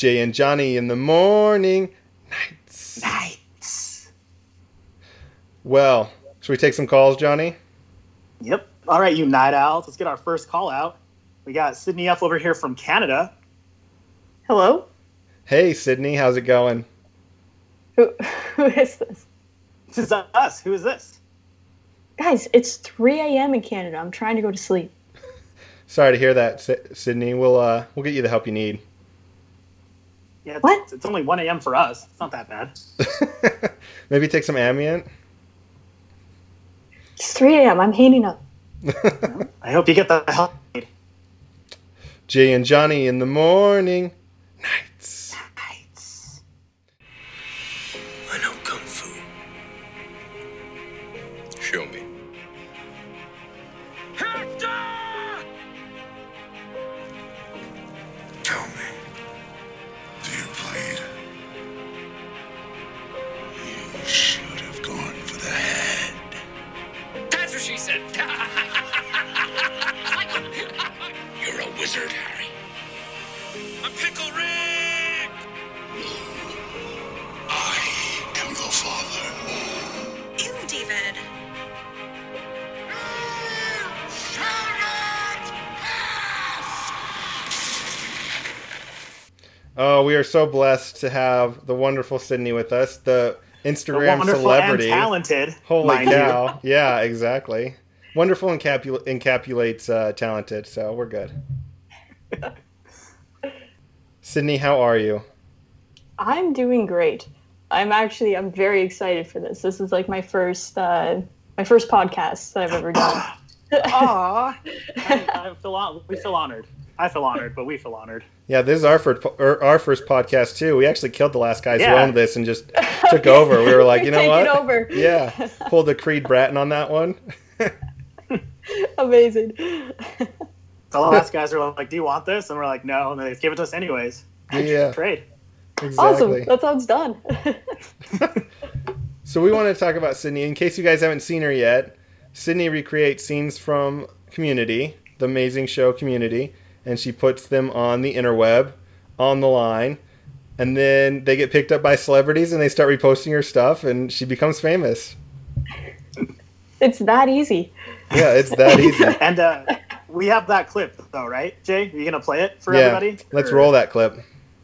Jay and Johnny in the morning. Nights. Well, should we take some calls, Johnny? Yep. All right, you night owls. Let's get our first call out. We got Sydney F over here from Canada. Hello? Hey, Sydney, how's it going? Who is this? This is us. Who is this? Guys, it's 3 a.m. in Canada. I'm trying to go to sleep. Sorry to hear that, Sydney. We'll get you the help you need. Yeah, What? It's only 1 a.m. for us. It's not that bad. Maybe take some Ambient. It's 3 a.m. I'm heating up. I hope you get the help you need. Jay and Johnny in the morning. Nights. Nights. I know Kung Fu. Show me. Tell me, do you bleed? You should have gone for the head. That's what she said. You're a wizard, Harry. I'm Pickle Rick. I am your father. Ew, David. Oh, we are so blessed to have the wonderful Sydney with us, the Instagram Wonderful celebrity. and talented. Holy mind cow. Yeah, exactly. Wonderful encapsulates talented, so we're good. Sydney, how are you? I'm doing great. I'm very excited for this. This is like my first podcast that I've ever done. Aw. We feel honored. I feel honored, but we feel honored. Yeah, this is our first podcast too. We actually killed the last guys who Yeah. owned this and just took over. We were like, you know Take what? it over. Yeah, pulled the Creed Bratton on that one. Amazing. The last guys were like, do you want this? And we're like, no. And they give it to us anyways. Yeah, Trade. exactly. Awesome. That sounds done. So we want to talk about Sydney. In case you guys haven't seen her yet, Sydney recreates scenes from Community, the amazing show Community, and she puts them on the interweb, on the line, and then they get picked up by celebrities and they start reposting her stuff and she becomes famous. It's that easy. Yeah, it's that easy. And we have that clip, though, right, Jay? Are you going to play it for everybody? Let's roll that clip.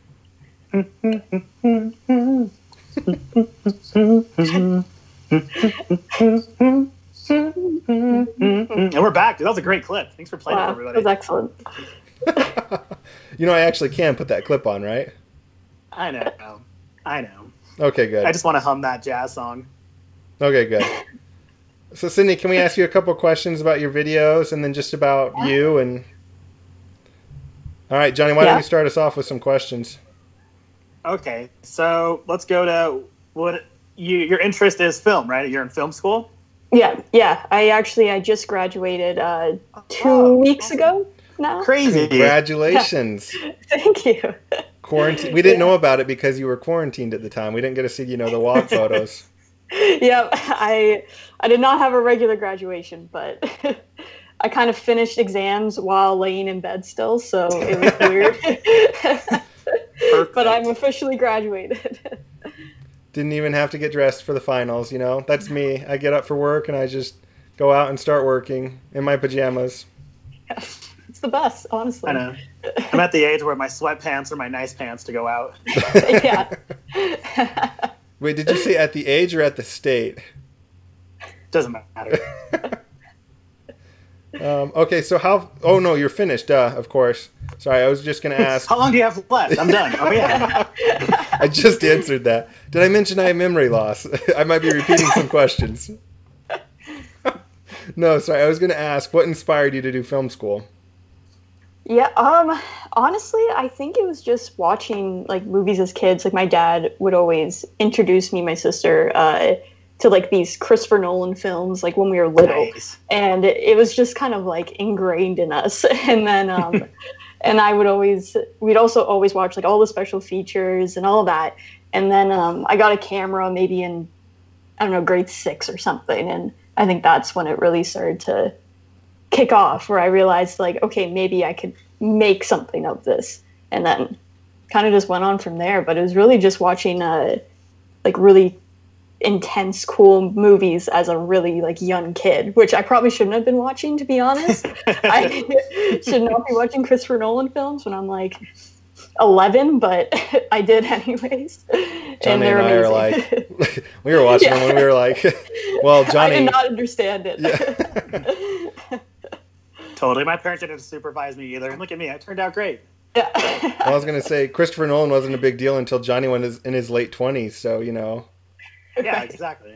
And we're back. Dude, that was a great clip. Thanks for playing it Wow, for that everybody. was excellent. You know, I actually can put that clip on, right? I know. Okay, good. I just want to hum that jazz song. Okay, good. So, Sydney, can we ask you a couple questions about your videos and then just about you? And all right, Johnny, why don't you start us off with some questions? Okay, so let's go to what your interest is film, right? You're in film school? Yeah. I just graduated 2 weeks ago now. Crazy. Congratulations. Thank you. Quarantine. We didn't know about it because you were quarantined at the time. We didn't get to see, the walk photos. Yeah, I did not have a regular graduation, but I kind of finished exams while laying in bed still, so it was weird. But I'm officially graduated. Didn't even have to get dressed for the finals, That's me. I get up for work and I just go out and start working in my pajamas. Yeah, it's the best, honestly. I know. I'm at the age where my sweatpants are my nice pants to go out. Yeah. Wait, did you say at the age or at the state? Doesn't matter. Okay, so oh no, you're finished, duh, of course. Sorry, I was just going to ask. How long do you have left? I'm done. Oh, yeah. I just answered that. Did I mention I have memory loss? I might be repeating some questions. No, sorry, I was going to ask, what inspired you to do film school? Yeah, honestly, I think it was just watching, movies as kids. My dad would always introduce me and my sister to, these Christopher Nolan films, when we were little. Nice. And it was just kind of, ingrained in us. And then, and we'd also always watch, all the special features and all that. And then I got a camera maybe in, I don't know, grade 6 or something. And I think that's when it really started to kick off, where I realized, okay, maybe I could make something of this. And then kind of just went on from there. But it was really just watching like really intense, cool movies as a really like young kid, which I probably shouldn't have been watching, to be honest. I should not be watching Christopher Nolan films when I'm like 11, but I did anyways. Johnny and I are like, we were watching them when we were like, well, Johnny. I did not understand it. Yeah. Totally. My parents didn't supervise me either. And look at me. I turned out great. Yeah. I was going to say, Christopher Nolan wasn't a big deal until Johnny went in his late 20s, so, you know. Yeah, exactly.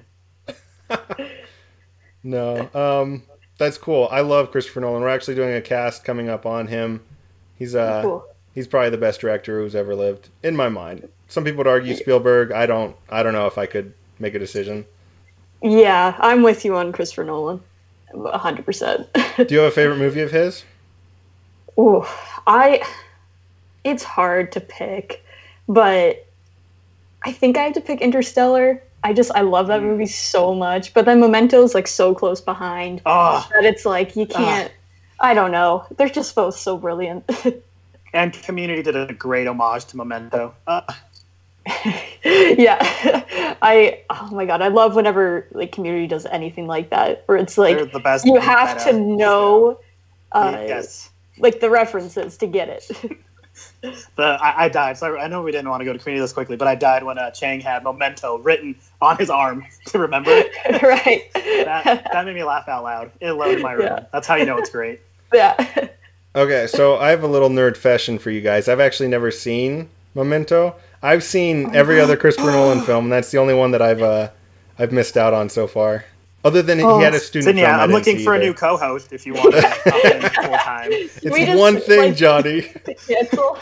No. That's cool. I love Christopher Nolan. We're actually doing a cast coming up on him. He's Cool. He's probably the best director who's ever lived, in my mind. Some people would argue Spielberg. I don't know if I could make a decision. Yeah, I'm with you on Christopher Nolan. 100%. Do you have a favorite movie of his? Ooh, it's hard to pick, but I think I have to pick Interstellar. I love that movie so much, but then Memento's like so close behind that it's like you can't. I don't know. They're just both so brilliant. And Community did a great homage to Memento. Yeah, oh my god, I love whenever like Community does anything like that, where it's like They're the best you have to know, yes. like the references to get it. I died. So I know we didn't want to go to Community this quickly, but I died when Chang had Memento written on his arm to remember it. Right. That made me laugh out loud. It loaded my room. Yeah. That's how you know it's great. Yeah. Okay, so I have a little nerd fashion for you guys. I've actually never seen Memento. I've seen every other Christopher Nolan film, and that's the only one that I've missed out on so far. Other than he had a student Sydney, film. I'm looking for a new co-host if you want to hop in full time. It's one thing, Johnny. Cancel.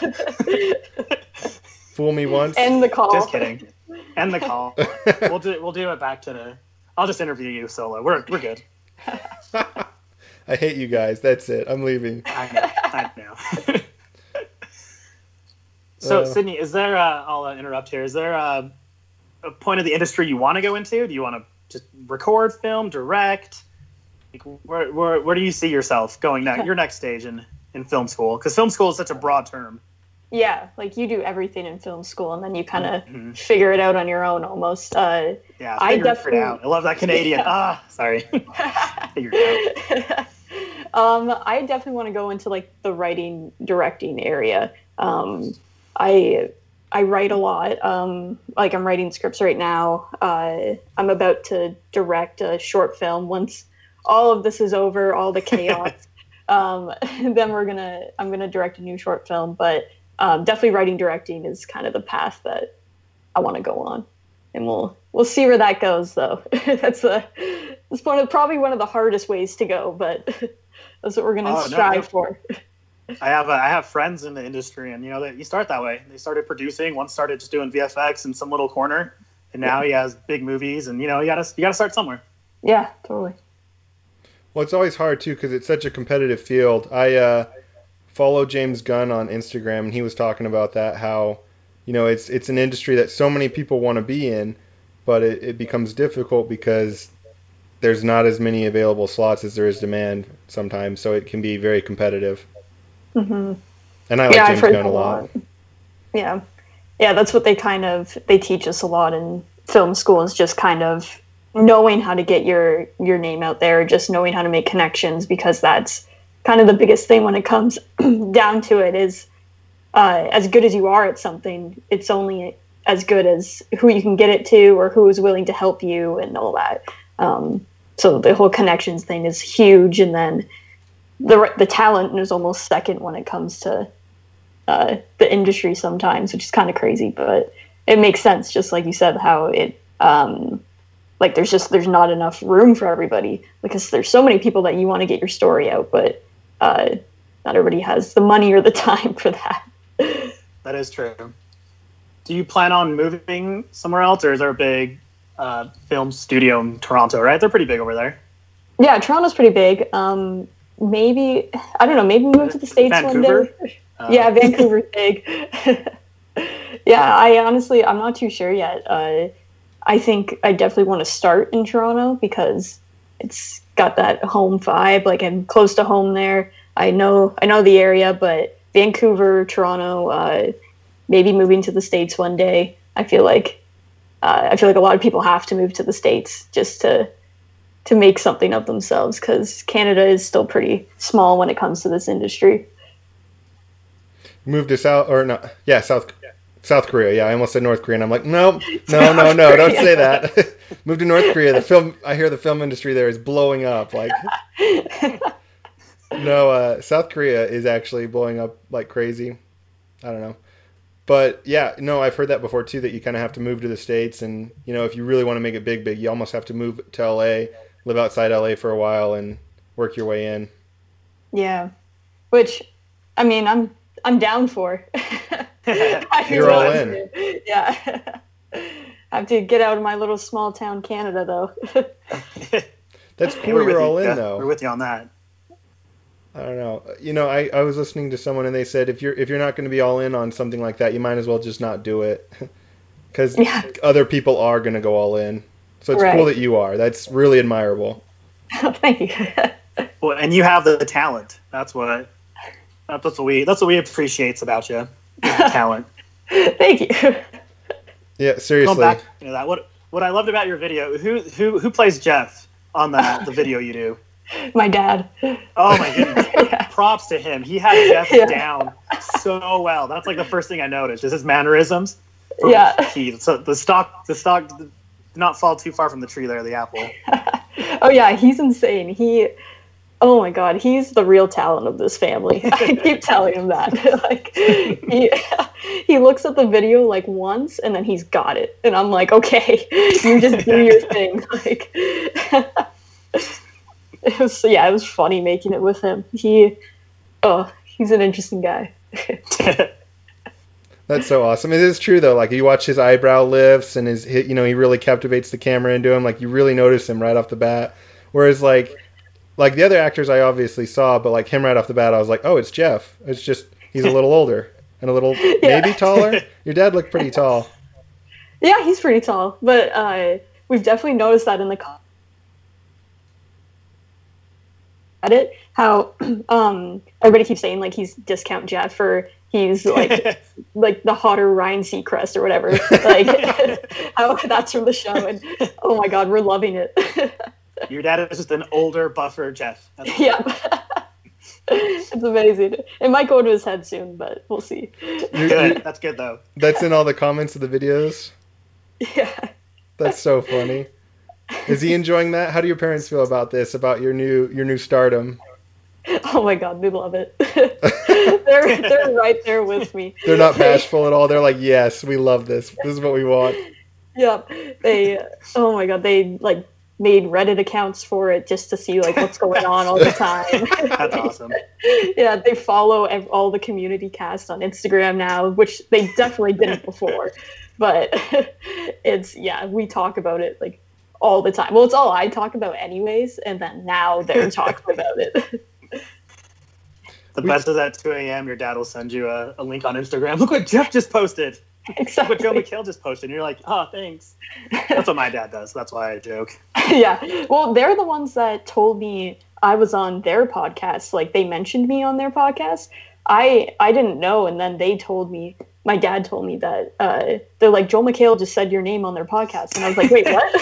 Fool me once. End the call. Just kidding. End the call. We'll do it back to the. I'll just interview you solo. We're good. I hate you guys. That's it. I'm leaving. I know. So, Sydney, is there? I'll interrupt here. Is there a point of the industry you want to go into? Do you want to just record, film, direct? Like, where do you see yourself going next? Your next stage in film school? Because film school is such a broad term. Yeah, like you do everything in film school, and then you kind of figure it out on your own almost. Yeah, I definitely. It out. I love that Canadian. Yeah. Sorry. Figured it out. I definitely want to go into like the writing, directing area. I write a lot. Like I'm writing scripts right now. I'm about to direct a short film once all of this is over, all the chaos. Then I'm gonna direct a new short film, but definitely writing, directing is kind of the path that I want to go on, and we'll see where that goes. Though that's probably one of the hardest ways to go, but that's what we're gonna strive for. I have friends in the industry, and you start that way. They started producing. One started just doing VFX in some little corner, and now he has big movies. And you gotta start somewhere. Yeah, totally. Well, it's always hard too because it's such a competitive field. I follow James Gunn on Instagram, and he was talking about that, how it's an industry that so many people want to be in, but it becomes difficult because there's not as many available slots as there is demand sometimes, so it can be very competitive. Mm-hmm. And I like James Gunn a lot. Yeah, that's what they teach us a lot in film school, is just kind of knowing how to get your name out there, just knowing how to make connections, because that's kind of the biggest thing when it comes down to it. Is as good as you are at something, it's only as good as who you can get it to or who is willing to help you and all that. So the whole connections thing is huge, and then the talent is almost second when it comes to the industry sometimes, which is kind of crazy, but it makes sense. Just like you said, how it like there's not enough room for everybody, because there's so many people that you want to get your story out, but not everybody has the money or the time for that. That is true. Do you plan on moving somewhere else, or is there a big film studio in Toronto, right? They're pretty big over there. Yeah, Toronto's pretty big. Maybe, I don't know, maybe move to the States Vancouver? one day. Yeah, Vancouver's big. Yeah, I'm not too sure yet. I think I definitely want to start in Toronto because it's got that home vibe. Like, I'm close to home there. I know the area, but Vancouver, Toronto, maybe moving to the States one day. I feel like a lot of people have to move to the States just to make something of themselves, because Canada is still pretty small when it comes to this industry. Move to South Korea. Yeah, I almost said North Korea, and I'm like, no, don't say that. Move to North Korea. I hear the film industry there is blowing up. Like, no, South Korea is actually blowing up like crazy. I don't know. But yeah, no, I've heard that before too, that you kind of have to move to the States, and if you really want to make it big, you almost have to move to LA, live outside LA for a while, and work your way in. Yeah, which, I mean, I'm down for. You're all in. Yeah. I have to get out of my little small town Canada, though. That's cool. You're all in, though. We're with you on that. I don't know. I was listening to someone, and they said if you're not going to be all in on something like that, you might as well just not do it, because other people are going to go all in. So it's cool that you are. That's really admirable. Oh, thank you. Well, and you have the talent. That's what we appreciate about you. Talent. Thank you. Yeah, seriously. Going back to that, what I loved about your video, who plays Jeff on the video you do? My dad. Oh my goodness. Yeah. Props to him. He had Jeff down so well. That's like the first thing I noticed, is his mannerisms. Yeah. So the stock did not fall too far from the tree there, the apple. Oh yeah, he's insane. Oh my god, he's the real talent of this family. I keep telling him that. Like, he looks at the video like once, and then he's got it. And I'm like, okay, you just do your thing. Like, it was funny making it with him. He's an interesting guy. That's so awesome. It is true though. Like, you watch his eyebrow lifts, and he really captivates the camera into him. Like, you really notice him right off the bat. Whereas like the other actors I obviously saw, but like him right off the bat, I was like, oh, it's Jeff. It's just he's a little older and a little maybe taller. Your dad looked pretty tall. Yeah, he's pretty tall, but we've definitely noticed that in the edit, how everybody keeps saying like he's discount Jeff, or he's like like the hotter Ryan Seacrest or whatever. Like, how that's from the show, and oh my god, we're loving it. Your dad is just an older, buffer Jeff. Yeah. It's amazing. It might go to his head soon, but we'll see. Good. That's good, though. That's in all the comments of the videos? Yeah. That's so funny. Is he enjoying that? How do your parents feel about this, about your new stardom? Oh my god, they love it. They're right there with me. They're not bashful at all. They're like, yes, we love this. This is what we want. Yeah. Oh my god, they like made Reddit accounts for it just to see like what's going on all the time. That's awesome. Yeah, they follow all the community cast on Instagram now, which they definitely didn't before. But we talk about it like all the time. Well, it's all I talk about anyways, and then now they're talking about it. The best is at 2 a.m. your dad will send you a link on Instagram. Look what Jeff just posted. Exactly. Look what Joe McHale just posted. And you're like, oh, thanks. That's what my dad does. That's why I joke. Yeah. Well, they're the ones that told me I was on their podcast. Like, they mentioned me on their podcast. I didn't know, and then they told me, my dad told me that they're like, Joel McHale just said your name on their podcast. And I was like, wait, what?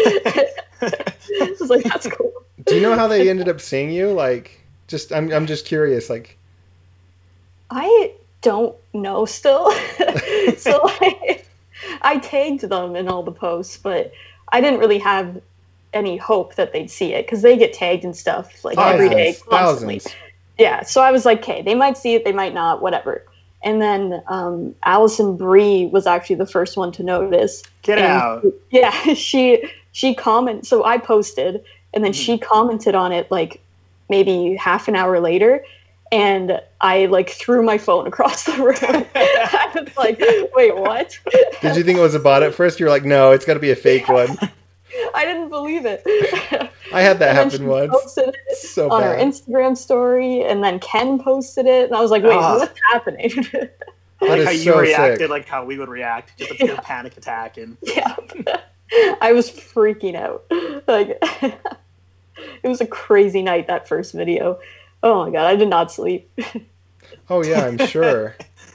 I was like, that's cool. Do you know how they ended up seeing you? Like, I'm just curious. Like, I don't know still. So like, I tagged them in all the posts, but I didn't really have any hope that they'd see it, because they get tagged and stuff like every day, constantly. Thousands. Yeah, so I was like, okay, they might see it, they might not, whatever. And then Allison Brie was actually the first one to notice. Get out. Yeah, she commented. So I posted, and then she commented on it like maybe half an hour later, and I like threw my phone across the room. I was like, wait, what? Did you think it was a bot at first? You were like, no, it's got to be a fake one. I didn't believe it. I had that and happen once. Posted it so on bad. her Instagram story, and then Ken posted it, and I was like, wait, what's happening? Like how is you so reacted, sick. like how we would react, just a pure panic attack. And Yeah. I was freaking out. Like, it was a crazy night, that first video. Oh my god, I did not sleep. Oh yeah, I'm sure.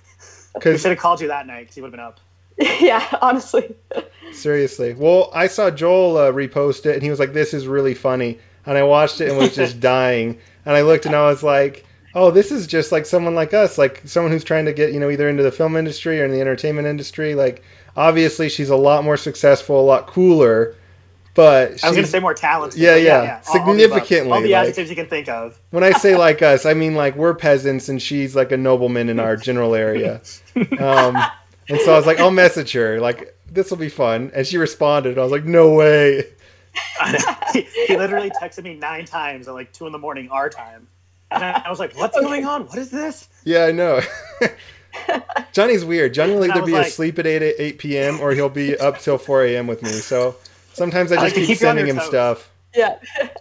We Because should have called you that night because you would have been up. Yeah, honestly. seriously, well, I saw Joel repost it, and he was like, "This is really funny," and I watched it and was just dying. And I looked and I was like, "Oh, this is just like someone like us, like someone who's trying to get either into the film industry or in the entertainment industry. Like, obviously, she's a lot more successful, a lot cooler." But I was going to say more talented. Yeah, but yeah. Significantly, all the like- adjectives you can think of. When I say like us, I mean like we're peasants and she's like a nobleman in our general area. And so I was like, I'll message her. Like, this will be fun. And she responded. I was like, no way. He literally texted me 9 times at like 2 a.m. our time. And I was like, what's going on? What is this? Yeah, I know. Johnny's weird. Johnny will And I either was be like- asleep at 8 p.m. or he'll be up till 4 a.m. with me. So sometimes I I like just to keep keep you on sending your him toes. stuff. Yeah.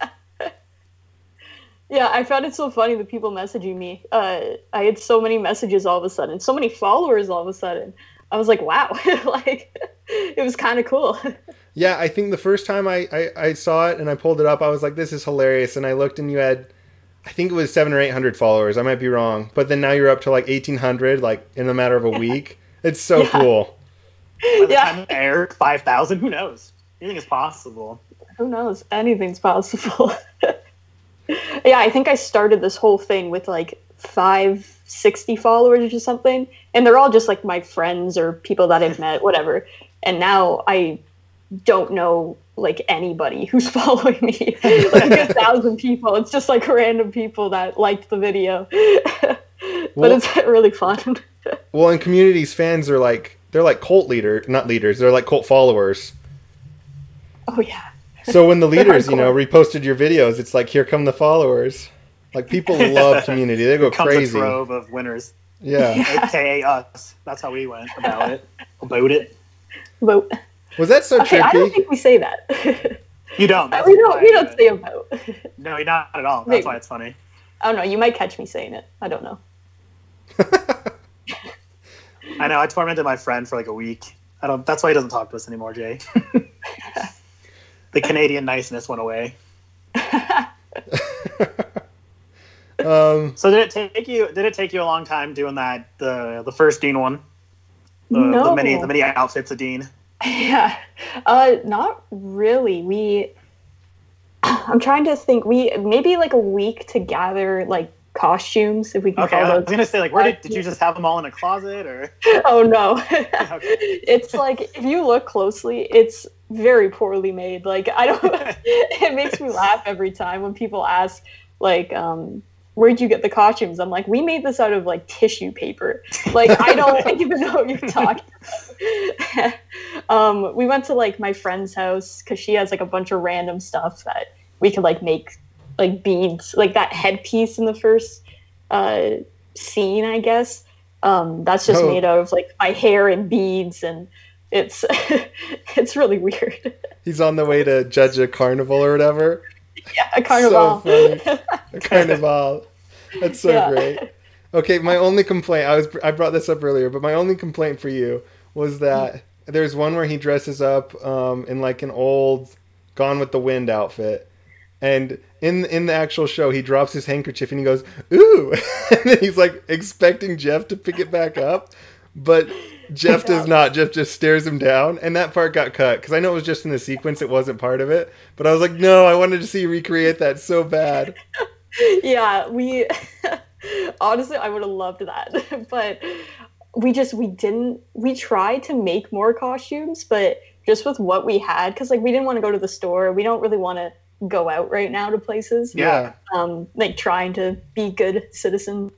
Yeah, I found it so funny, the people messaging me. I had so many messages all of a sudden, so many followers all of a sudden. I was like, wow, like, it was kind of cool. Yeah, I think the first time I saw it and I pulled it up, I was like, this is hilarious. And I looked and you had, I think it was 700 or 800 followers. I might be wrong. But then now you're up to like 1,800, like in a matter of a week. It's so cool. By the Yeah. time it aired, 5,000, who knows? Anything is possible. Who knows? Anything's possible. Yeah, I think I started this whole thing with like 560 followers or something. And they're all just like my friends or people that I've met, whatever. And now I don't know like anybody who's following me. Like 1,000 people. It's just like random people that liked the video. But Well- it's really fun. Well, and Community's fans are like, they're like cult not leaders, they're like cult followers. Oh yeah. So when the leaders, hardcore. reposted your videos, it's like, here come the followers. Like, people love Community. They go Comes crazy. a trove of winners, Yeah. aka us. That's how we went about it. About it. Vote. Was that so Okay, I don't trippy? think we say that. You don't. That's we why I don't do say it. a vote. No, you're not at all. That's Maybe. why it's funny. I don't know. You might catch me saying it. I don't know. I know. I tormented my friend for like a week. I don't. That's why he doesn't talk to us anymore, Jay. The Canadian niceness went away. So did it take you a long time doing that? The first Dean one. No. The many outfits of Dean. Yeah. Not really. I'm trying to think. We maybe like a week to gather like costumes, if we can Okay, call I was those. gonna say like, where did you just have them all in a closet or? Oh no. Okay. It's like if you look closely, it's very poorly made. Like I don't. It makes me laugh every time when people ask like, where'd you get the costumes? I'm like, we made this out of like tissue paper. Like I don't even know what you're talking about. We went to like my friend's house because she has like a bunch of random stuff that we could like make like beads, like that headpiece in the first scene, I guess. That's just made out of like my hair and beads, and it's it's really weird. He's on the way to judge a carnival or whatever. Yeah, a carnival. So funny. A carnival. That's so Yeah. great. Okay, my only complaint, I brought this up earlier, but my only complaint for you was that there's one where he dresses up in like an old Gone with the Wind outfit. And in the actual show, he drops his handkerchief and he goes, ooh! And then he's like expecting Jeff to pick it back up. But Jeff does not. Jeff just stares him down. And that part got cut. Because I know it was just in the sequence. It wasn't part of it. But I was like, no, I wanted to see you recreate that so bad. Yeah, we honestly I would have loved that. But we tried to make more costumes, but just with what we had, because like we didn't want to go to the store. We don't really want to go out right now to places. Yeah. Like trying to be good citizens.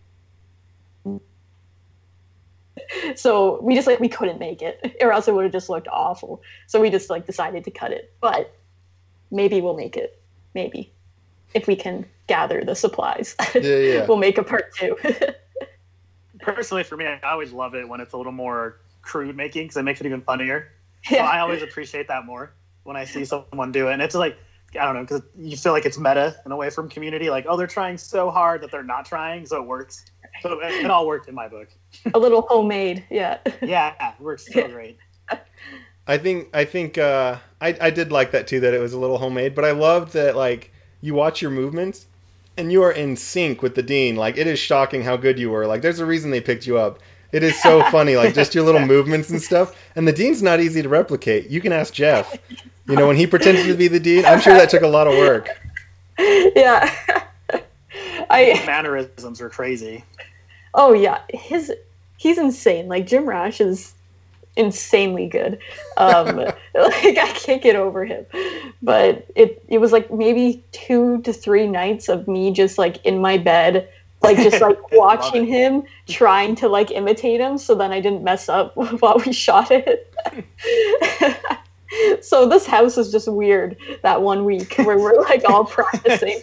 So we just like we couldn't make it, or else it would have just looked awful. So we just like decided to cut it. But maybe we'll make it. Maybe if we can gather the supplies, Yeah. we'll make a part 2. Personally, for me, I always love it when it's a little more crude making because it makes it even funnier. So Yeah. I always appreciate that more when I see someone do it. And it's like, I don't know, because you feel like it's meta in a way from Community. Like, oh, they're trying so hard that they're not trying, so it works. So it all worked in my book. A little homemade, yeah. Yeah, it works so great. I think I did like that too, that it was a little homemade, but I loved that like you watch your movements and you are in sync with the Dean. Like it is shocking how good you were. Like there's a reason they picked you up. It is so funny, like just your little movements and stuff. And the Dean's not easy to replicate. You can ask Jeff. You know, when he pretended to be the Dean, I'm sure that took a lot of work. Yeah. Mannerisms are crazy. Oh yeah, he's insane. Like Jim Rash is insanely good. Like I can't get over him. But it was like maybe 2 to 3 nights of me just like in my bed, like just like watching him, trying to like imitate him, so then I didn't mess up while we shot it. So this house is just weird that one week where we're like all practicing.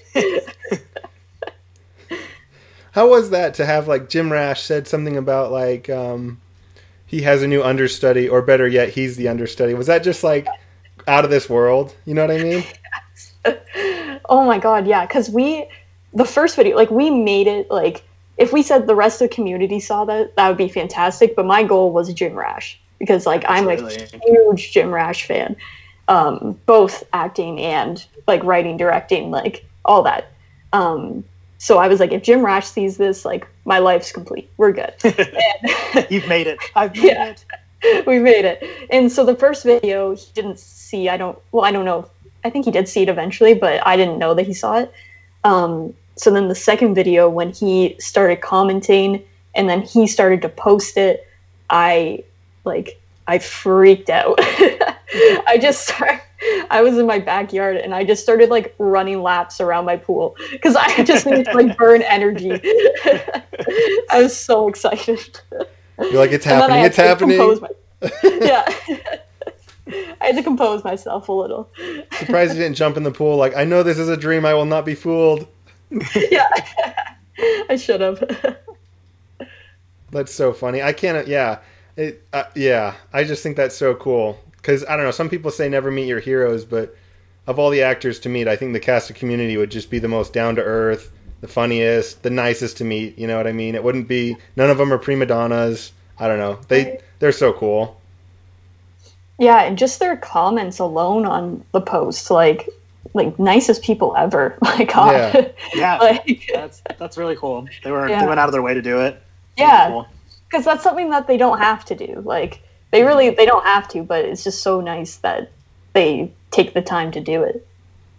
How was that to have like Jim Rash said something about like he has a new understudy, or better yet, he's the understudy? Was that just like out of this world? You know what I mean? Oh my god, yeah, because the first video, like we made it, like if we said the rest of the community saw that would be fantastic, but my goal was Jim Rash, because like I'm a huge Jim Rash fan, both acting and like writing, directing, like all that. So I was like, if Jim Rash sees this, like my life's complete. We're good. And, You've made it. I've made it. We made it. And so the first video he didn't see. I don't know. I think he did see it eventually, but I didn't know that he saw it. So then the second video, when he started commenting and then he started to post it, I freaked out. I was in my backyard and I just started like running laps around my pool because I just needed to like burn energy. I was so excited. You're like, it's happening. It's happening. Yeah. I had to compose myself a little. Surprised you didn't jump in the pool. Like, I know this is a dream. I will not be fooled. Yeah. I should have. That's so funny. I can't. Yeah. Yeah. I just think that's so cool. Because, I don't know, some people say never meet your heroes, but of all the actors to meet, I think the cast of Community would just be the most down-to-earth, the funniest, the nicest to meet, you know what I mean? It wouldn't be, none of them are prima donnas. I don't know. They're so cool. Yeah, and just their comments alone on the post, like nicest people ever. My God. Yeah. Like, that's really cool. They went out of their way to do it. Yeah. Because that's something that they don't have to do. Like, they don't have to, but it's just so nice that they take the time to do it.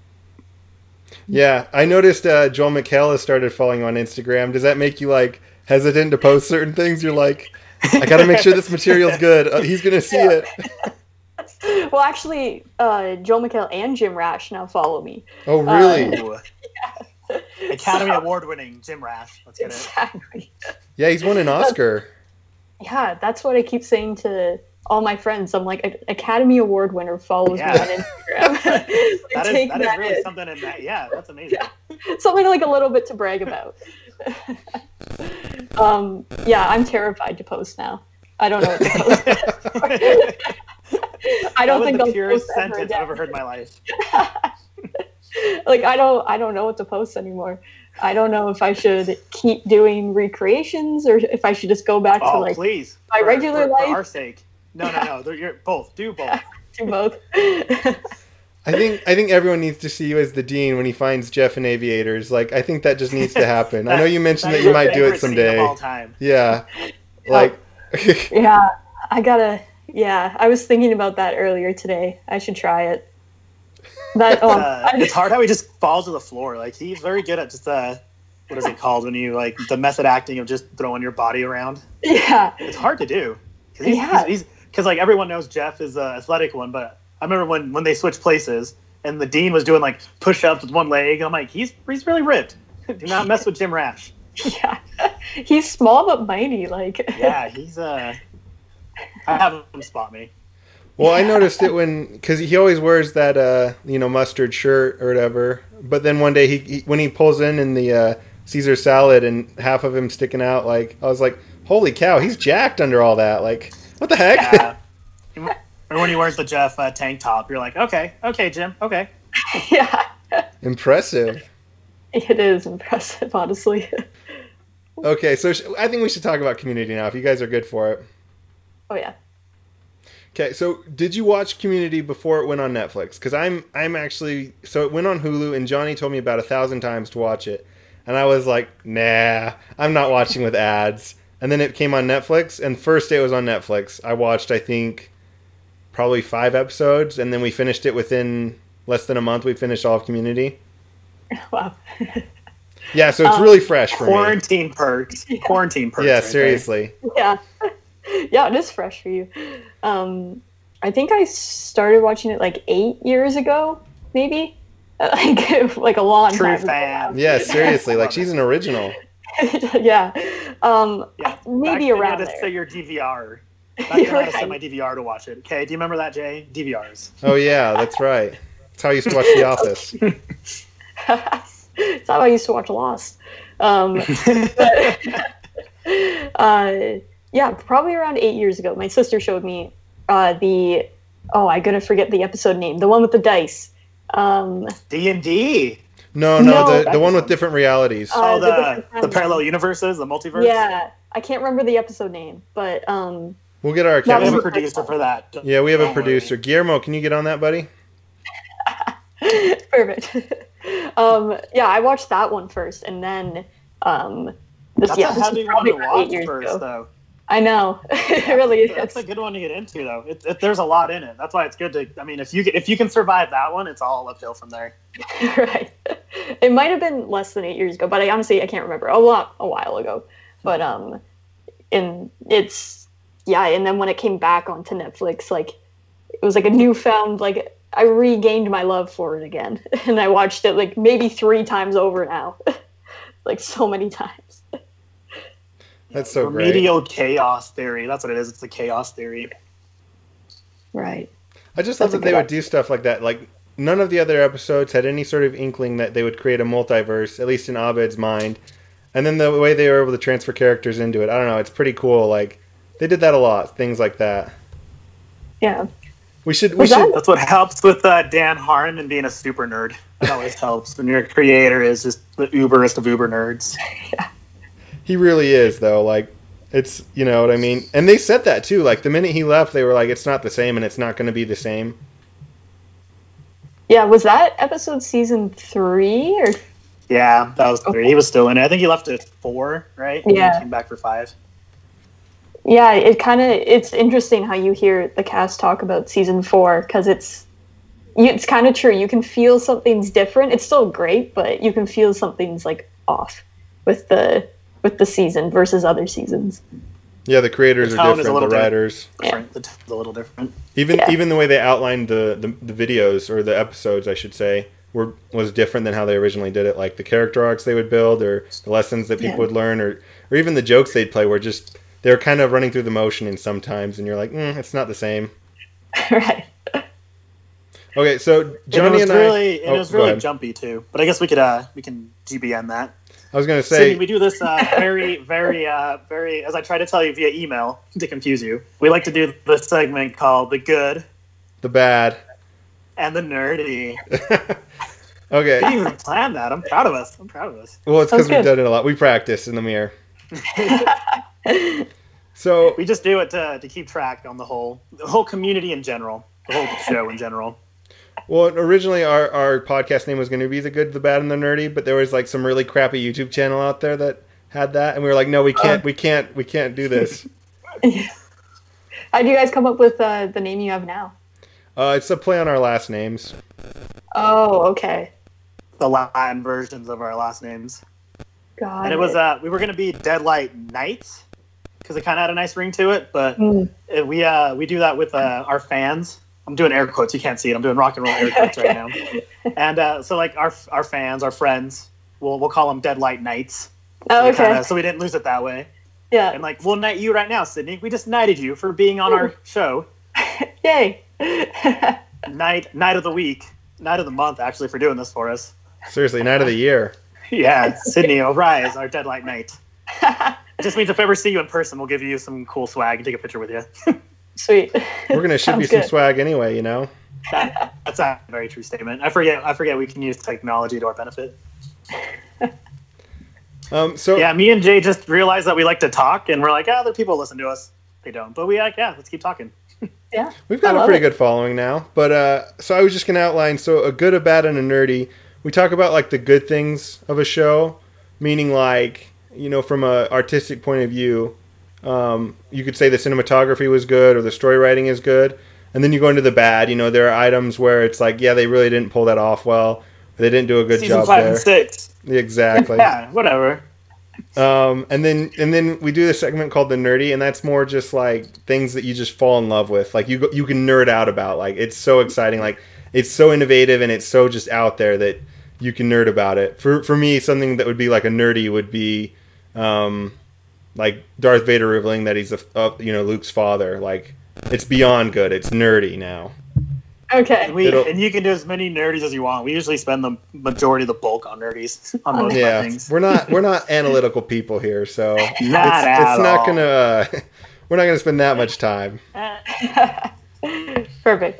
Yeah, I noticed Joel McHale has started following on Instagram. Does that make you like hesitant to post certain things? You're like, I got to make sure this material's good. He's gonna see it. Well, actually, Joel McHale and Jim Rash now follow me. Oh, really? Yeah. Academy Award-winning Jim Rash. Let's get exactly. Yeah, he's won an Oscar. Yeah, that's what I keep saying to all my friends. I'm like, Academy Award winner follows me on Instagram. That is really something in that. Yeah, that's amazing. Yeah. Something like a little bit to brag about. Yeah, I'm terrified to post now. I don't know what to post. I don't think the purest sentence I've ever heard in my life. Like I don't know what to post anymore. I don't know if I should keep doing recreations or if I should just go back to like please. my regular life. For our sake. No. You're both. Do both. Yeah, do both. I think everyone needs to see you as the Dean when he finds Jeff in Aviators. Like, I think that just needs to happen. I know you mentioned that you might do it someday. Of all time. Yeah. Like. Yeah, I was thinking about that earlier today. I should try it. It's hard how he just falls to the floor. Like, he's very good at just what is it called when you like the method acting of just throwing your body around. Yeah, it's hard to do. Because like everyone knows Jeff is the athletic one, but I remember when they switched places and the Dean was doing like push-ups with one leg. I'm like, he's really ripped. Do not mess with Jim Rash. Yeah, he's small but mighty. Like, yeah, he's I have him spot me. Well, I noticed it because he always wears that, mustard shirt or whatever. But then one day, he when he pulls in the Caesar salad and half of him sticking out, like, I was like, holy cow, he's jacked under all that. Like, what the heck? Yeah. Or when he wears the Jeff tank top, you're like, okay, Jim, okay. Yeah. Impressive. It is impressive, honestly. Okay, so I think we should talk about Community now, if you guys are good for it. Oh, yeah. Okay, so did you watch Community before it went on Netflix? Because I'm actually... So it went on Hulu, and Johnny told me about 1,000 times to watch it. And I was like, nah, I'm not watching with ads. and then it came on Netflix. And first day it was on Netflix, I watched, I think, probably 5 episodes, and then we finished it within less than a month. We finished all of Community. Wow. Yeah, so it's really fresh for me. Quarantine perks. Quarantine perks. Yeah, right there. seriously. Yeah. Yeah, it is fresh for you. I think I started watching it like 8 years ago, maybe. Like a long True time fan. ago. Yeah, seriously. Like, she's an original. Yeah. Yeah. Maybe Back then around you had to there. set your DVR. Back then I had to Right. set my DVR to watch it. Okay, do you remember that, Jay? DVRs. Oh, yeah, that's right. That's how I used to watch The Office. It's how I used to watch Lost. Yeah, probably around 8 years ago. My sister showed me I'm gonna forget the episode name. The one with the dice. D&D. No, No, the one with different realities. Oh, the different the timelines. parallel universes, the multiverse. Yeah, I can't remember the episode name, but We'll get our We have a Academy. producer for that. Yeah, we have a Don't worry. producer. Guillermo, can you get on that, buddy? perfect. Yeah, I watched that one first, and then this That's yeah, a this heavy was one probably to around watch 8 years first, ago. though. I know, it really is. That's a good one to get into, though. There's a lot in it. That's why it's good to. I mean, if you can survive that one, it's all uphill from there. Right. It might have been less than 8 years ago, but I honestly can't remember. A while ago. But and it's and then when it came back onto Netflix, like it was like a newfound, like I regained my love for it again. And I watched it like maybe 3 times over now. Like so many times. That's so great. Remedial chaos theory. That's what it is. It's the chaos theory. Right. I just love That's a that they good would do stuff like that. Like, none of the other episodes had any sort of inkling that they would create a multiverse, at least in Abed's mind. And then the way they were able to transfer characters into it, I don't know, it's pretty cool. Like, they did that a lot, things like that. Yeah. We should. That's what helps with Dan Harmon being a super nerd. That always helps when your creator is just the uberest of uber nerds. He really is, though. Like, it's, you know what I mean? And they said that, too. Like, the minute he left, they were like, it's not the same, and it's not going to be the same. Yeah, was that episode season 3 or Yeah, that was 3. He was still in it. I think he left at 4, right? And Yeah. he came back for 5. Yeah, it's interesting how you hear the cast talk about season 4 because it's kind of true. You can feel something's different. It's still great, but you can feel something's like off with the season versus other seasons. Yeah, the creators The are tone is a different, little the writers. Different. The tone's a little different. Even the way they outlined the videos, or the episodes, I should say, was different than how they originally did it. Like, the character arcs they would build, or the lessons that people would learn, or even the jokes they'd play were just... They were kind of running through the motion in sometimes, and you're like, it's not the same. Right. Okay, so Johnny and It I... was go really ahead. jumpy, too. But I guess we can GBN that. I was going to Sydney, say... we do this very, very, as I try to tell you via email to confuse you, we like to do this segment called The Good The bad. and the Nerdy. Okay. We didn't even plan that. I'm proud of us. Well, it's because Sounds we've good. done it a lot. We practice in the mirror. So... We just do it to keep track on the whole community in general, the whole show in general. Well, originally our podcast name was going to be The Good, the Bad, and the Nerdy, but there was like some really crappy YouTube channel out there that had that, and we were like, no, we can't do this. How do you guys come up with the name you have now? It's a play on our last names. Oh, okay. The Latin versions of our last names. Got And it was we were going to be Deadlight Knights because it kind of had a nice ring to it, but we do that with our fans. I'm doing air quotes. You can't see it. I'm doing rock and roll air quotes right now. And so like our fans, our friends, we'll call them Deadlight Knights. Oh, okay. So we didn't lose it that way. Yeah. And like, we'll knight you right now, Sydney. We just knighted you for being on our show. Yay. Night of the week. Night of the month, actually, for doing this for us. Seriously, night of the year. Yeah, Sydney O'Rise, our Deadlight Knight. It just means if I ever see you in person, we'll give you some cool swag and take a picture with you. Sweet. We're going to ship you Sounds some good. swag anyway, you know? That's a very true statement. I forget we can use technology to our benefit. So Yeah, me and Jay just realized that we like to talk, and we're like, other people listen to us. They don't. But we like, let's keep talking. Yeah. we've got I a love pretty it. good following now. But so I was just going to outline, so a good, a bad, and a nerdy. We talk about like the good things of a show, meaning like, you know, from a artistic point of view, You could say the cinematography was good or the story writing is good. And then you go into the bad. There are items where it's like, yeah, they really didn't pull that off well. They didn't do a good Season job 5 there. and 6. Exactly. Yeah, whatever. And then we do this segment called the nerdy, and that's more just like things that you just fall in love with. Like you can nerd out about. Like it's so exciting. Like it's so innovative and it's so just out there that you can nerd about it. For me, something that would be like a nerdy would be like Darth Vader revealing that he's Luke's father. Like it's beyond good. It's nerdy now. Okay. And you can do as many nerdies as you want. We usually spend the majority of the bulk on nerdies on most things. We're not analytical people here, so it's at not all. gonna we're not gonna spend that much time. Perfect.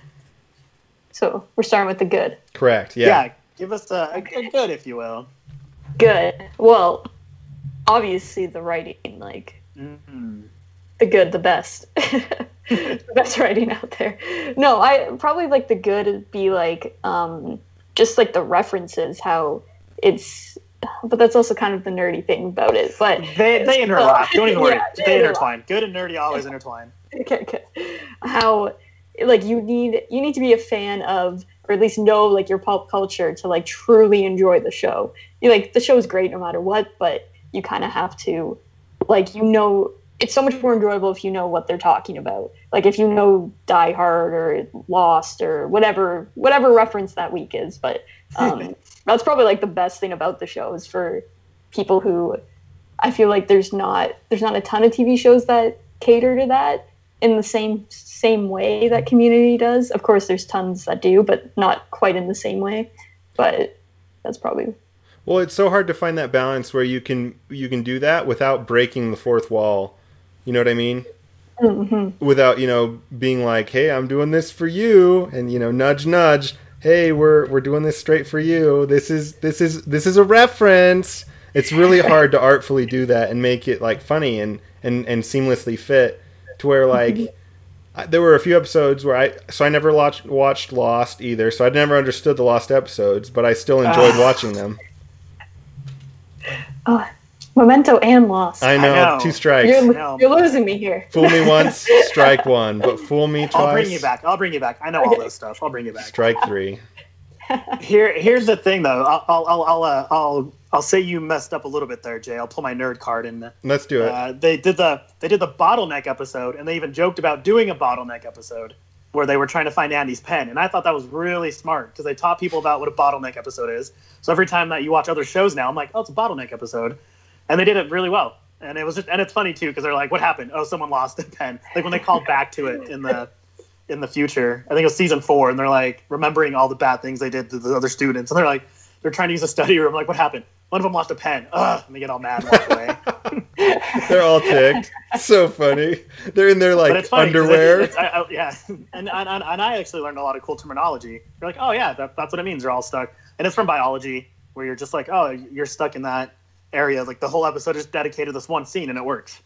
So we're starting with the good. Correct. Yeah. Yeah, give us a good, if you will. Good. Well, obviously the writing, like the good, the best. The best writing out there. No, I probably like the good would be like just like the references, how it's, but that's also kind of the nerdy thing about it. But They interlock. Don't even worry. Yeah, they intertwine. Good and nerdy always intertwine. Okay. How like you need to be a fan of, or at least know like your pop culture to like truly enjoy the show. Like the show is great no matter what, but you kind of have to like it's so much more enjoyable if you know what they're talking about. Like if you know Die Hard or Lost or whatever reference that week is. But that's probably like the best thing about the show is for people who, I feel like there's not a ton of TV shows that cater to that in the same way that Community does. Of course, there's tons that do, but not quite in the same way. But that's probably. Well, it's so hard to find that balance where you can do that without breaking the fourth wall. You know what I mean? Mm-hmm. Without, being like, hey, I'm doing this for you. And, nudge, nudge. Hey, we're doing this straight for you. This is a reference. It's really hard to artfully do that and make it like funny and seamlessly fit to where like, there were a few episodes where I never watched Lost either. So I never understood the Lost episodes, but I still enjoyed watching them. Oh, Memento and Lost. I know. 2 strikes. You're losing me here. Fool me once, strike 1. But fool me twice. I'll bring you back. I know all this stuff. I'll bring you back. Strike 3. Here's the thing, though. I'll say you messed up a little bit there, Jay. I'll pull my nerd card in. Let's do it. They did the bottleneck episode, and they even joked about doing a bottleneck episode where they were trying to find Andy's pen. And I thought that was really smart because they taught people about what a bottleneck episode is. So every time that you watch other shows now, I'm like, oh, it's a bottleneck episode. And they did it really well. And it's funny too, because they're like, what happened? Oh, someone lost a pen. Like when they called back to it in the future, I think it was season 4, and they're like remembering all the bad things they did to the other students. And they're trying to use a study room. Like, what happened? One of them lost a pen. Ugh, and they get all mad and walk away. They're all ticked. So funny. They're in their like underwear. Yeah. And I actually learned a lot of cool terminology. You're like, oh yeah, that's what it means. They're all stuck. And it's from biology, where you're just like, oh, you're stuck in that area. Like the whole episode is dedicated to this one scene, and it works.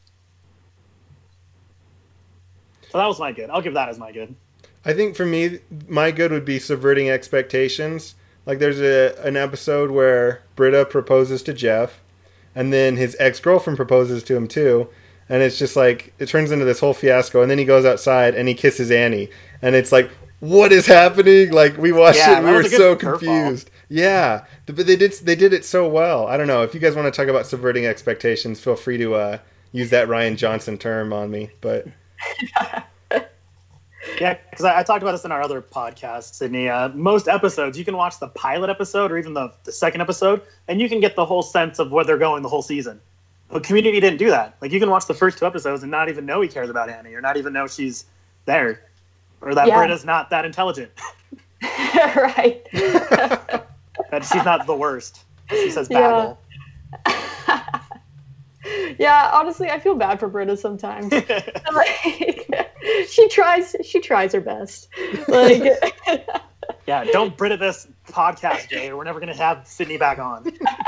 So that was my good. I'll give that as my good. I think for me, my good would be subverting expectations. Like there's an episode where Britta proposes to Jeff, and then his ex-girlfriend proposes to him too. And it's just like, it turns into this whole fiasco. And then he goes outside and he kisses Annie. And it's like, what is happening? Like we watched it and we were so confused. Yeah. But they did it so well. I don't know. If you guys want to talk about subverting expectations, feel free to use that Ryan Johnson term on me. But yeah, because I talked about this in our other podcast, Sydney. Most episodes, you can watch the pilot episode or even the second episode, and you can get the whole sense of where they're going the whole season. But Community didn't do that. Like, you can watch the first 2 episodes and not even know he cares about Annie, or not even know she's there, or that Britta's not that intelligent. Right. That she's not the worst. She says babble. Yeah, honestly, I feel bad for Britta sometimes. Like, she tries her best. Like, yeah, don't Britta this podcast, Jay, or we're never gonna have Sydney back on.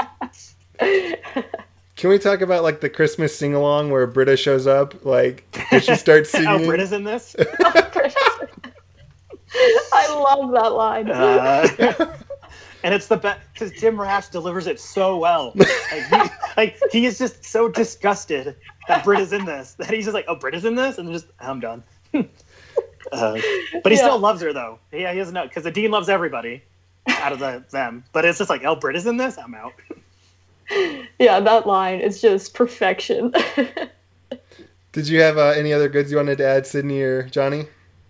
Can we talk about like the Christmas sing along where Britta shows up, like, and she starts singing? Oh, Britta's in this. I love that line. And it's the best because Jim Rash delivers it so well. He is just so disgusted that Britt is in this that he's just like, oh, Britt is in this, and just I'm done. But he still loves her though. Yeah, he doesn't know because the Dean loves everybody out of them. But it's just like, oh, Britt is in this, I'm out. Yeah, that line is just perfection. Did you have any other goods you wanted to add, Sydney or Johnny?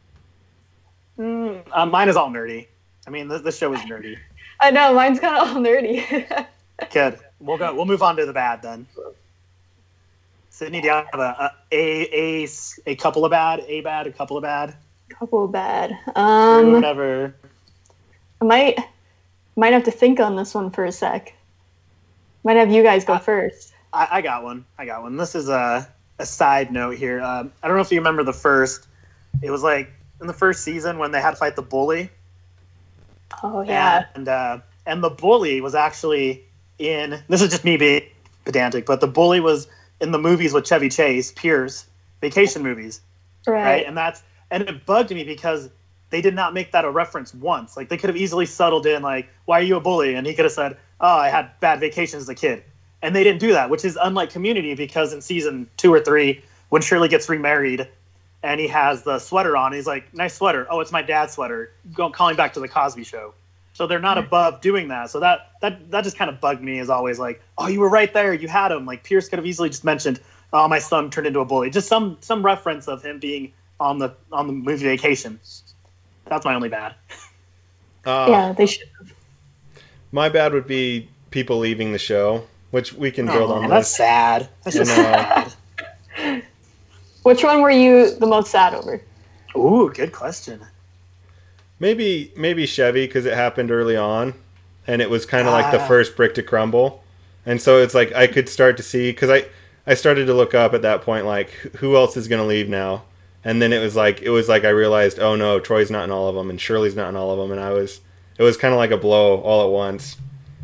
Mine is all nerdy. I mean, this show is nerdy. I know, mine's kind of all nerdy. Good. We'll move on to the bad then. Sydney, do you have a couple of bad, a couple of bad? Couple of bad. Or whatever. I might have to think on this one for a sec. Might have you guys go first. I got one. This is a side note here. I don't know if you remember the first. It was like in the first season when they had to fight the bully. Oh yeah. And the bully was actually in. This is just me being pedantic, but the bully was in the movies with Chevy Chase, Pierce, vacation movies, right? And it bugged me because they did not make that a reference once. Like they could have easily settled in, like, "Why are you a bully?" And he could have said, "Oh, I had bad vacations as a kid." And they didn't do that, which is unlike Community because in season 2 or 3, when Shirley gets remarried and he has the sweater on, he's like, "Nice sweater." "Oh, it's my dad's sweater." Calling back to the Cosby Show. So they're not above doing that. So that just kind of bugged me as always, like, "Oh, you were right there. You had him." Like Pierce could have easily just mentioned, "Oh, my son turned into a bully." Just some reference of him being on the movie Vacation. That's my only bad. Yeah, they should have. My bad would be people leaving the show, which we can build on. That's sad. That's just sad. Which one were you the most sad over? Ooh, good question. Maybe Chevy, because it happened early on, and it was kind of like the first brick to crumble. And so it's like I could start to see, because I started to look up at that point, like, who else is going to leave now? And then it was like I realized, oh no, Troy's not in all of them, and Shirley's not in all of them, and it was kind of like a blow all at once.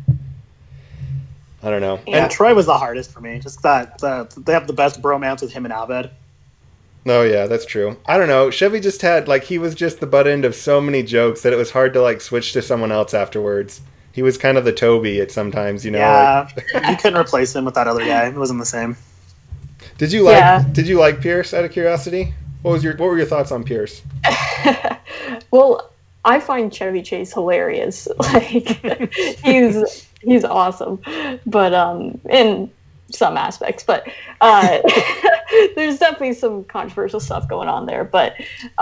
I don't know. Yeah, Troy was the hardest for me. Just that they have the best bromance with him and Abed. Oh yeah, that's true. I don't know. Chevy just had, like, he was just the butt end of so many jokes that it was hard to, like, switch to someone else afterwards. He was kind of the Toby at sometimes, you know. Yeah, you couldn't replace him with that other guy. It wasn't the same. Did you like Pierce, out of curiosity? What were your thoughts on Pierce? Well, I find Chevy Chase hilarious. Like he's awesome, but in some aspects, but there's definitely some controversial stuff going on there. But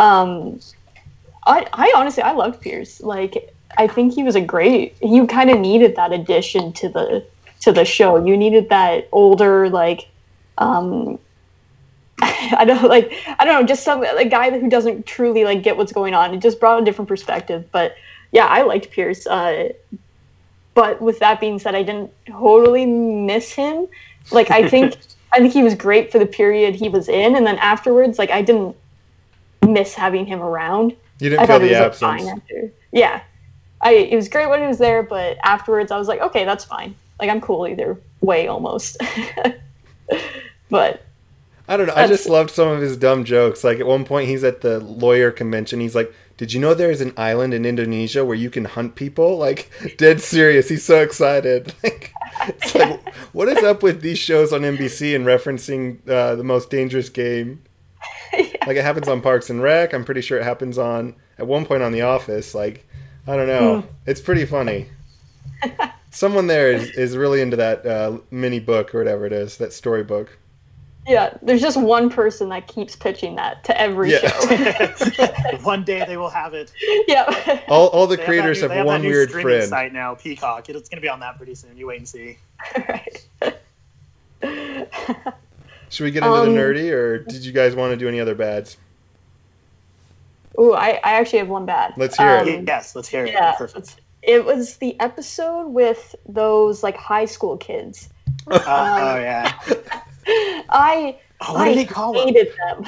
I honestly loved Pierce. Like I think he was you kind of needed that addition to the show. You needed that older, like I don't know, just some guy who doesn't truly like get what's going on. It just brought a different perspective. But yeah, I liked Pierce. But with that being said, I didn't totally miss him. Like I think he was great for the period he was in, and then afterwards, like I didn't miss having him around. You didn't feel the absence. Fine after. Yeah, it was great when he was there, but afterwards, I was like, okay, that's fine. Like I'm cool either way, almost. But I don't know. I just loved some of his dumb jokes. Like at one point, he's at the lawyer convention. He's like, "Did you know there's an island in Indonesia where you can hunt people?" Like dead serious. He's so excited. Like it's like, what is up with these shows on NBC and referencing the most dangerous game? Yeah. Like it happens on Parks and Rec. I'm pretty sure it happens at one point on The Office. Like I don't know. It's pretty funny. Someone there is really into that mini book or whatever it is, that storybook. Yeah, there's just one person that keeps pitching that to every show. One day they will have it. Yeah. All the creators have one weird friend. Site now, Peacock. It's going to be on that pretty soon. You wait and see. Right. Should we get into the nerdy, or did you guys want to do any other bads? Ooh, I actually have one bad. Let's hear it. Yes, let's hear it. Yeah, Perfect. It was the episode with those like high school kids. Oh yeah. What did he call hated them.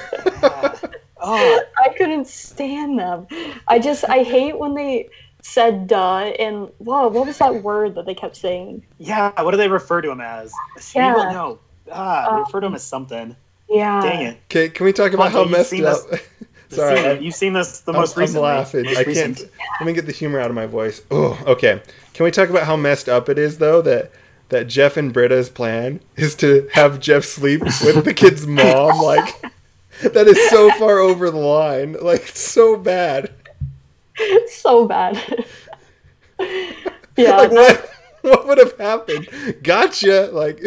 I couldn't stand them. I hate when they said "duh" and whoa, what was that word that they kept saying? Yeah, what do they refer to him as? Yeah. No. They refer to him as something. Yeah. Dang it. Okay, can we talk about how messed up Sorry, You've seen this the most recently. I'm laughing. Most I recent. can't. Let me get the humor out of my voice. Oh, okay. Can we talk about how messed up it is, though, that Jeff and Britta's plan is to have Jeff sleep with the kid's mom? Like, that is so far over the line. Like, so bad. So bad. Yeah. Like, what would have happened? Gotcha. Like,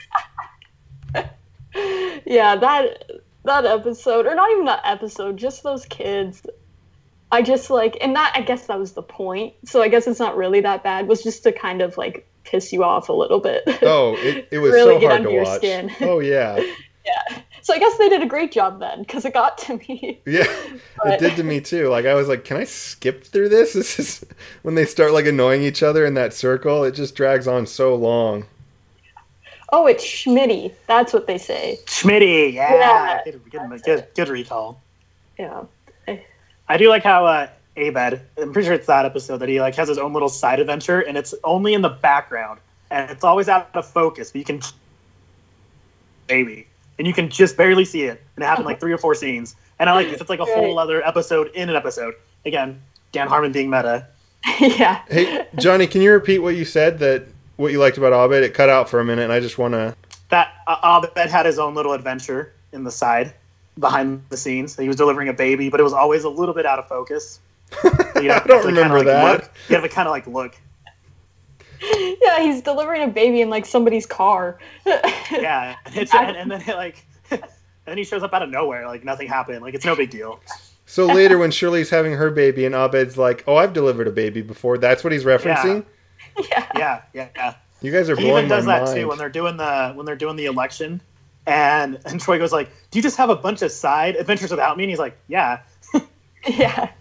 yeah, that episode, or not even that episode, just those kids. I just like, and that, I guess that was the point. So I guess it's not really that bad. Was just to kind of like piss you off a little bit. oh, it was really so get hard under to your watch. skin. Oh, yeah. Yeah. So I guess they did a great job then, because it got to me. Yeah, it did to me too. Like, I was like, can I skip through this? This is when they start like annoying each other in that circle. It just drags on so long. Oh, it's Schmitty. That's what they say. Schmitty, yeah. Yeah. Good recall. Yeah. I do like how Abed, I'm pretty sure it's that episode, that he like has his own little side adventure, and it's only in the background, and it's always out of focus, but you can baby, and you can just barely see it, and it happened like 3 or 4 scenes, and I like this. It's like a whole other episode in an episode. Again, Dan Harmon being meta. Yeah. Hey, Johnny, can you repeat what you said, that what you liked about Abed? It cut out for a minute, and I just want to... That Abed had his own little adventure in the side, behind the scenes. He was delivering a baby, but it was always a little bit out of focus. I don't remember that. You have to kind of like look. Yeah, he's delivering a baby in like somebody's car. Yeah, and then and then he shows up out of nowhere, like nothing happened, like it's no big deal. So later, when Shirley's having her baby, and Abed's like, "Oh, I've delivered a baby before." That's what he's referencing. Yeah. Yeah. You guys are He blowing even does my that mind. too when they're doing the election, and Troy goes like, "Do you just have a bunch of side adventures without me?" And he's like, "Yeah." Yeah.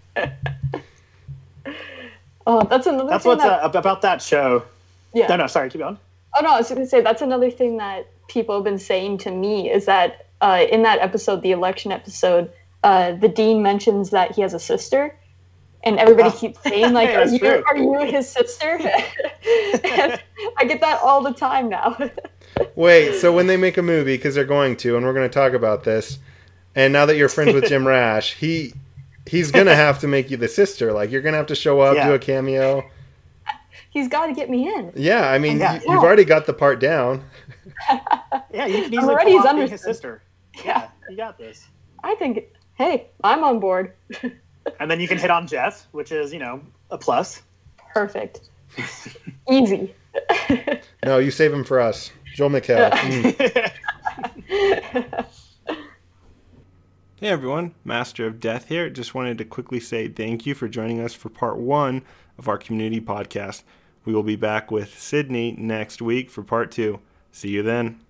Oh, that's another. That's thing what's about that show. Yeah. No, sorry, keep going. Oh no, I was going to say that's another thing that people have been saying to me is that in that episode, the election episode, the dean mentions that he has a sister, and everybody keeps saying like, That's true. "Are you his sister?" And I get that all the time now. Wait, so when they make a movie, because they're going to, and we're going to talk about this, and now that you're friends with Jim Rash, he's going to have to make you the sister. Like, you're going to have to show up, do a cameo. He's got to get me in. Yeah, I mean, Yeah. you've already got the part down. Yeah, you can I'm easily already pull his off being his understudy. sister. Yeah, you got this. I think, hey, I'm on board. And then you can hit on Jeff, which is, a plus. Perfect. Easy. No, you save him for us. Joel McHale. Hey everyone, Master of Death here. Just wanted to quickly say thank you for joining us for part 1 of our community podcast. We will be back with Sydney next week for part 2. See you then.